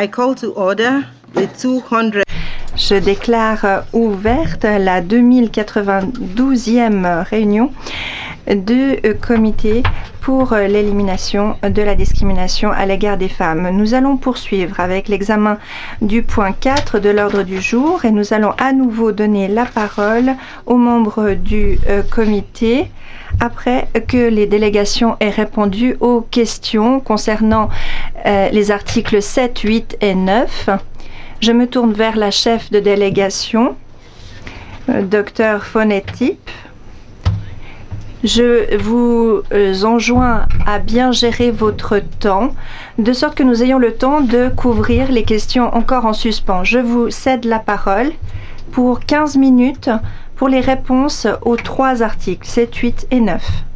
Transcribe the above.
I call to order the 200. Je déclare ouverte la 2092e réunion du comité pour l'élimination de la discrimination à l'égard des femmes. Nous allons poursuivre avec l'examen du point 4 de l'ordre du jour et nous allons à nouveau donner la parole aux membres du comité après que les délégations aient répondu aux questions concernant les articles 7, 8 et 9. Je me tourne vers la chef de délégation, Dr Fonetip. Je vous enjoins à bien gérer votre temps, de sorte que nous ayons le temps de couvrir les questions encore en suspens. Je vous cède la parole pour 15 minutes pour les réponses aux 3 articles, 7, 8 et 9.